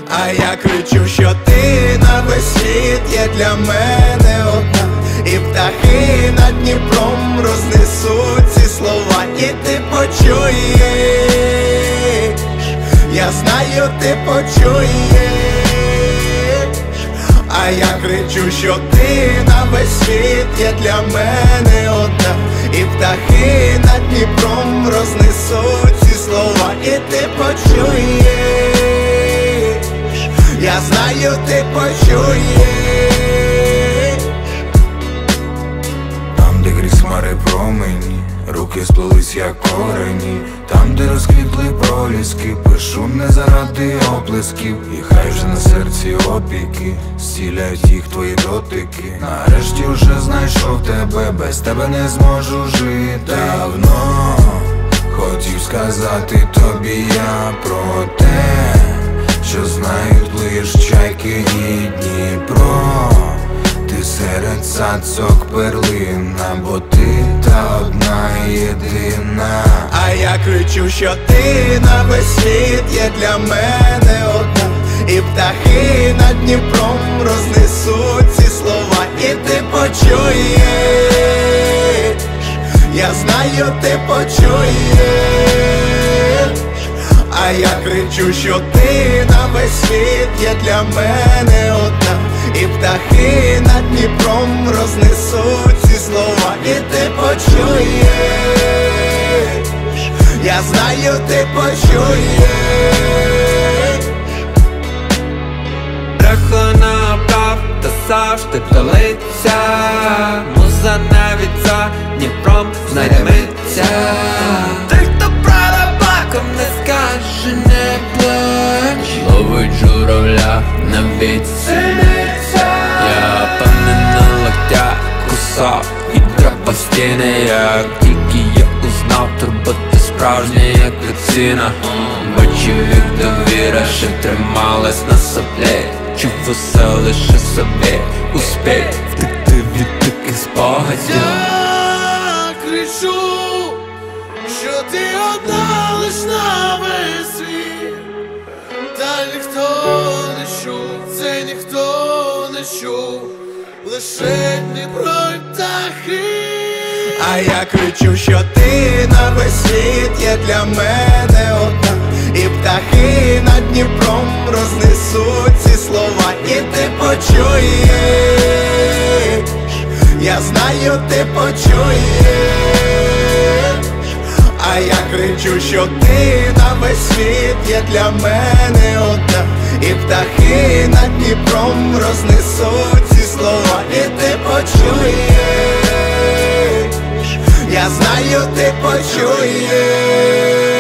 А я кричу, що ти на весь світ є для мене одна. І птахи над Дніпром рознесуть ці слова, і ти почуєш, я знаю, ти почуєш. А я кричу, що ти на весь світ є для мене одна. І птахи над Дніпром рознесуть ці слова, і ти почуєш, я знаю, ти почуєш. Там, де крізь хмари промені, руки сплелись як корені. Там, де розквітли проліски, пишу не заради оплесків. І хай вже на серці опіки зціляють їх твої дотики. Нарешті вже знайшов тебе, без тебе не зможу жити. Давно хотів сказати тобі я про те, що знають лиш чайки і Дніпро. Ти серед цацок перлина, бо ти та одна єдина. А я кричу, що ти на весь світ є для мене одна. І птахи над Дніпром рознесуть ці слова, і ти почуєш, я знаю, ти почуєш. А я кричу, що ти на весь світ є для мене одна. І птахи над Дніпром рознесуть ці слова, і ти почуєш, я знаю, ти почуєш. Брехлена правда завжди палиться, муза навіть за Дніпром знайметься. Той, хто правда баком не скаже, не плач, ловить журавля на відсиниця. Я певний на локтях кусав і драпав стіни, як тільки я узнав, турбота справжня, як ціна. Бачив, як довіра ще трималась на соплі, чув усе лише собі успіх втекти від таких спогадів. Я кричу, що ти одна лиш на весь світ. Та ніхто не чув, це ніхто не чув, лише Дніпро й птахи. А я кричу, що ти на весь світ є для мене одна. І птахи над Дніпром рознесуть ці слова, і ти почуєш, я знаю, ти почуєш. А я кричу, що ти на весь світ є для мене одна. І птахи над Дніпром рознесуть ці слова, і ти почуєш, я знаю, ти почуєш.